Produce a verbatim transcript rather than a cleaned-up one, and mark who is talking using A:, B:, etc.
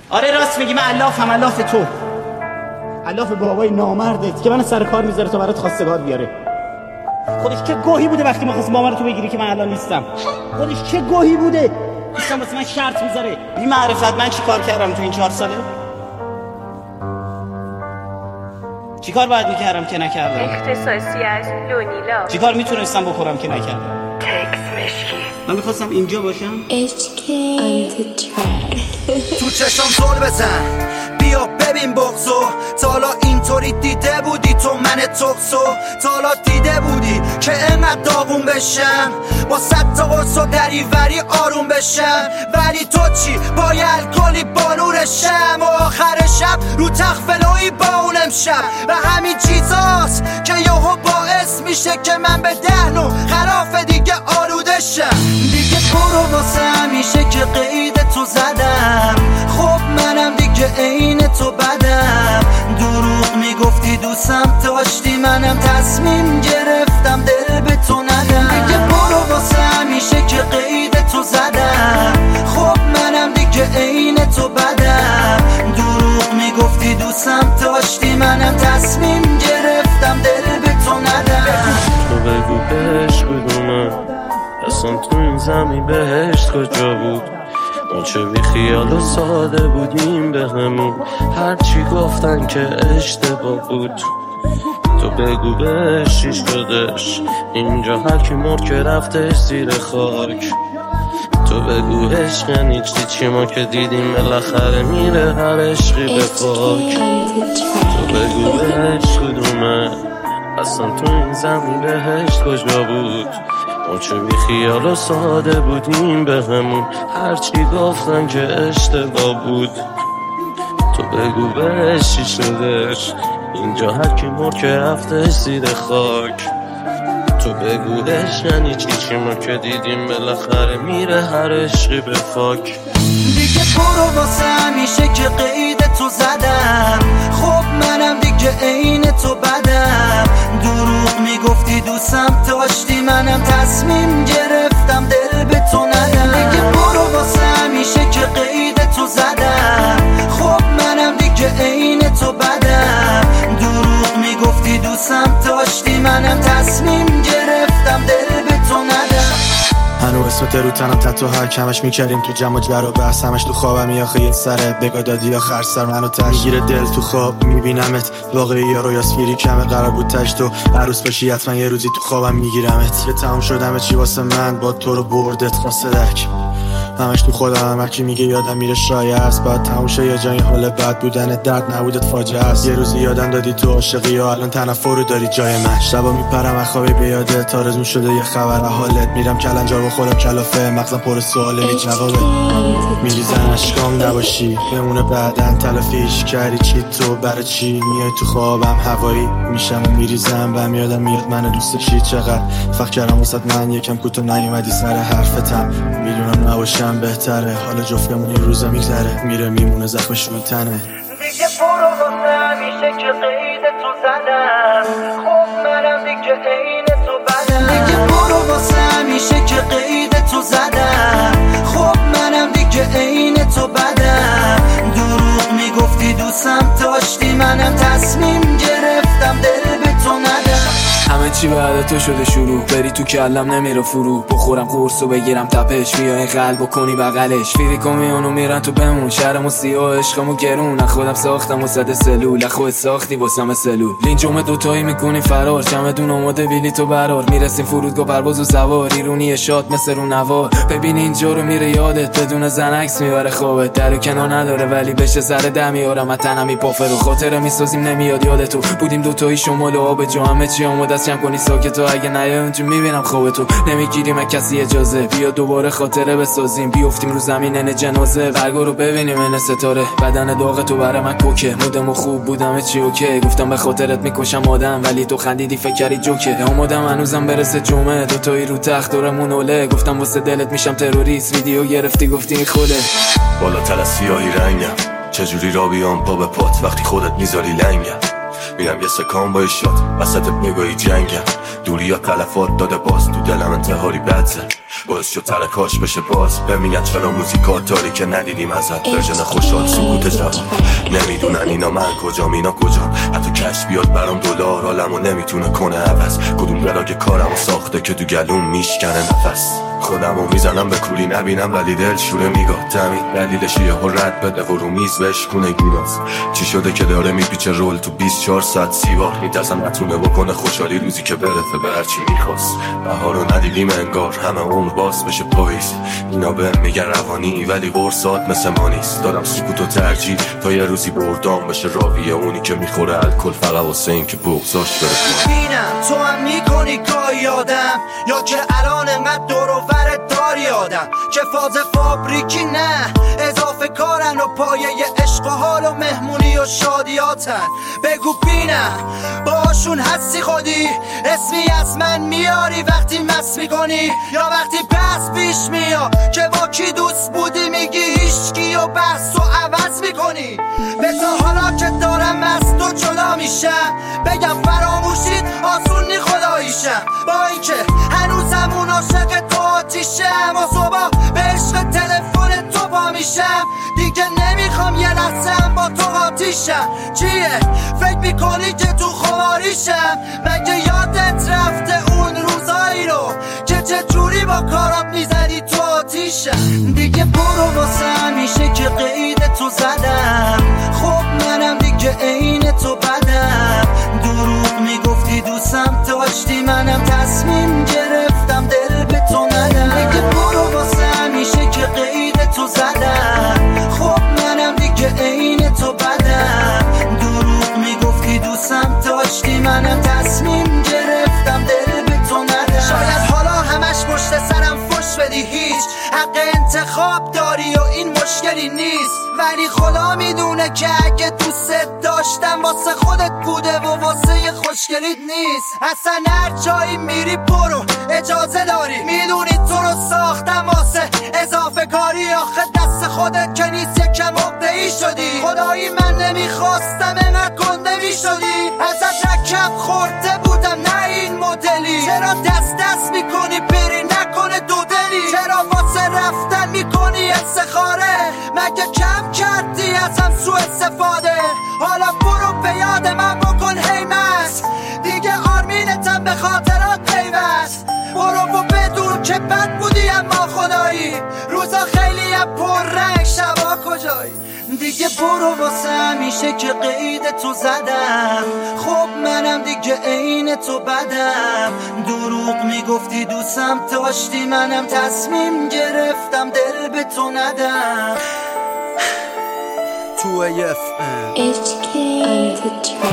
A: آره راست میگی، من علافم، علاف تو، علاف بابای نامردت که من سر کار میذاره تا برات خواستگار بیاره. خودش چه گوهی بوده وقتی می‌خواست مامانو تو بگیری که من الان نیستم؟ خودش چه گوهی بوده نیستم واسه من شرط میذاره؟ بی معرفت من چی کار کردم تو این چهار ساله؟ چی کار باید میکردم که نکردم؟
B: اختصاصی از لونیلا.
A: چی کار میتونستم بخورم که نکردم؟
B: تکس مشکی.
A: من میخواستم اینجا باشم.
C: تو چشم زل بزن، بیا ببین بغضو. تا حالا اینطوری دیده بودی تو من تقصو؟ تا حالا دیده بودی که انقدر داغون بشم با صد تا قرص و دریوری آروم بشم؟ ولی تو چی؟ با یه الکلی بالورشم و آخر شب رو تخت فلوی با اون امشب. و همین چیزاست که یهو باعث میشه که من به دهنو خلاف دیگه آلوده شم. دیگه برو واسه همیشه که قید تو زدم. خب منم دیگه عین تو بدم. دروغ میگفتی دوستم داشتی، منم تصمیم گرفتم دل به تو ندم. دیگه برو واسه همیشه که قید تو زدم. خب منم دیگه عین تو بدم. دروغ میگفتی دوستم داشتی، منم تصمیم گرفتم دل به تو ندم.
D: تو بگو بهش کدومه اصلا تو این زمین بهشت کجا بود؟ ما چه بی خیال و ساده بودیم به همون، هرچی گفتن که اشتباه بود. تو بگو بهش چی شدش اینجا، هرکی مرد که رفتش زیر خاک. تو بگو عشق یعنی چی؟ چی ما که دیدیم بالاخره میره هر عشقی به پاک. تو بگو بهش کدومه اصلا تو این زمین بهشت کجا بود؟ ما چه بی خیال و ساده بودیم به همون، هرچی گفتن که اشتباه بود. تو بگو بهش چی شدش اینجا، هرکی مرد که رفتش زیر خاک. تو بگو عشق یعنی چی؟ چی ما که دیدیم بالاخره میره هر عشقی به فاک.
C: دیگه برو واسه همیشه که قید تو زدم. خب منم دیگه عین تو بدم. دروغ میگفتی دوستم داشتی، منم تصمیم گرفتم دل به تو ندم. دیگه برو واسه همیشه که قید تو زدم. خب منم دیگه عین تو بدم. دروغ میگفتی دوستم داشتی، منم تصمیم گرفتم دل به تو ندم.
E: هنو اسمت رو تنم تتو هک همش میکردیم تو جمع و جر و بحث، همش تو خوابم یا خیلی سره بگا دادی یا خرج سر منو تش میگیره دل تو خواب میبینمت. واقعی یا رویاست فیری کمه، قرار بود تش تو عروس بشی حتما یه روزی تو خوابم میگیرمت. یه تمام شدمه چی واسه من با تو رو بردت خواستدک، همش تو خودم هرکی میگه یادم میره شایع است. باید تموم شه یه جایی حال بد بودن درد نبودت فاجعه است. یه روزی یادم دادی تو عاشقی یا الان تنفر رو داری جای من. شبا میپرم از خوابی به یادت، تا رزمون شده یه خبر حالت. میرم کلنجار و خودم کلافه، مغزم پر سواله هیچ جوابه. میریزن اشکام نباشی بمونه بعدن تلافیش کردی چی؟ تو برای چی میای تو خوابم هوایی میشم و میریزم و میادم میاد من دوست چی؟ چقدر فکر کردم واسه من یکم کوتاه نیومدی سر حرفتم. میدونم نباشم بهتره، حالا جفتمون این روزا میگذره، میره میمونه زخمش روی تنه.
C: دیگه برو واسه همیشه که قید تو زدم. خب منم دیگه عین تو بدم. دیگه برو واسه همیشه که قید تو زدم. خب منم دیگه عین تو بدم. دروغ میگفتی دوستم داشتی، منم تصمیم گرفتم دل به تو ندم.
F: همه چی بعد تو شده شروع، بری تو کلم نمیره فرو. بخورم قرص و بگیرم تپش، بیای قلب و کنی بغلش. فیری کمیونو میرن تو بمون، شهرمو سیاه عشقمو گرون. خودم ساختم و صد سلول، خودت ساختی واسم سلول. لینجوم دوتایی میکنی فرار، چمدون آماده بیلی تو برار. میرسیم فرودگاه پرواز و سوار، ایرونی شاد مثل رو نوار. ببین اینجا رو میره یادت، بدون زن عکس میبره خوابت. در و کنار نداره ولی بشه سر دم میارم تنم میپافه رو. خاطره میسازیم نمیاد یادتو، بودیم دوتایی شمال و آب جو. همه چی آماده جمع کنی ساکتو، اگه نیای اونجا میبینم خوابتو. نمیگیریم کسی اجازه، بیا دوباره خاطره بسازیم. بیافتیم رو زمین جنازه، برگا رو ببینیم این ستاره. بدن داغ تو برای من کوکه، مودم خوب بودم چی اوکی. گفتم به خاطرت میکشم آدم، ولی تو خندیدی فکر کردی جوکه. اومدم هنوزم برسه جمعه، دوتایی رو تخت دورمون اوله. گفتم واسه دلت میشم تروریست، ویدیو گرفتی گفتی این خوده.
G: بالاتر از سیاهی رنگم، چجوری را بیام پا به پات وقتی خودت میذاری لنگم. میرم یه سکان با شات وسط نگاهی جنگم. دوری یا تلفات داده باز تو دلم انتحاری بد زد. باعث شد ترکاش بشه باز بمیگن چرا موزیکات داری که ندیدیم ازت ورژن خوشحال سکوت جواب نمیدونن اینا من کجام اینا کجام حتی کش بیاد برام دلار عالمو نمیتونه کنه عوض کدوم براگ کارمو ساخته که تو گلوم میشکنه نفس خودمو میزنم به کوری نبینم ولی دل شوره میگاه تمید دلیلش یه ها رد بده و رو میز بشکونه گیلاس چی شده که داره میپیچه رول تو بیست و چهار ساعت سیوار میترسم نتونه بکنه خوشحالی روزی که برسه به هرچی میخواست بهارو ندیدیم انگار همه عمر باز بشه پاییز اینا به میگن روانی ولی قرصات مثل ما نیست دادم سکوت و ترجیح تا یه روزی بردام بشه راویه اونی که میخوره الکل فقط واسه این که بغضاش بره
C: بینم تو هم میکنی گاهی آدم یا که الان انقدر دور و برت داری آدم که فاز فابریکی نه اضافه کارن و پایه عشق و حال و مهمونی و شادیاتن بگو بینم باشون هستی خودی اسمی از من میاری وقتی مس میکنی یا وقتی بحث پیش میا که با کی دوست بودی میگی هیچکی و بحث و عوض میکنی به تا حالا که دارم از تو جدا میشم بگم فراموشید آسون نی خداییشم با اینکه هنوزم اون عاشق تو آتیشم و صبح به عشق تلفن تو پا میشم دیگه نمیخوام یه لحظه با تو آتیشم چیه فکر میکنی که تو خواریشم مگه یادت رفته اون روزایی رو که چه جوری با کارات میزدی تو آتیشم دیگه برو واسه همیشه که قید تو زدم خب منم دیگه عین تو بدم دروغ میگفتی دوستم داشتی منم تصمیم گرفتم دل به تو ندم دیگه برو واسه همیشه که قید تو زدم خب منم دیگه عین تو بدم دروغ میگفتی دوستم داشتی منم تصمیم گرفتم دل به تو ندم شاید حالا همش پشت سرم فش بدی هیچ حق انتخاب داری و این مشکلی نیست ولی خدا میدونه که اگه دوست داشتم واسه خودت بوده و واسه خوشگلیت نیست اصلا هر جایی میری برو اجازه داری میدونی تو رو ساختم واسه اضافه کاری آخه دست خودت که نیست یکم عقده‌ای شدی خدایی من نمیخواستم اینقدر گنده میشدی ازت رکب خورده بودم نه این مدلی چرا دست دست میکنی بری نکنه دو دلی چرا واسه رفتن میکنی استخاره مگه کم کردی ازم سو استفاده حالا برو به یاد من بکن هیمت دیگه آرمینتم به خاطرات پیوست برو و بدون که بد بودی اما خدایی روزا خیلی هم پر رنگ شبا کجایی دیگه برو واسه همیشه که قید تو زدم خب منم دیگه عین تو بدم دروغ میگفتی دوستم داشتی منم تصمیم گرفتم دل به تو ندم تو اف
H: H K